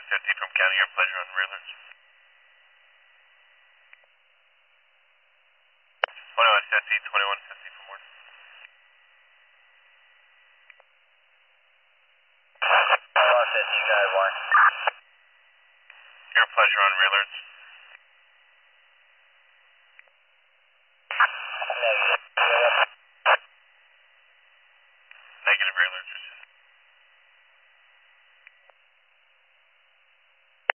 50 from County, your pleasure on Railers. 2150, 2150 from Ward. Los Angeles, Sky 1. Your pleasure on Railers.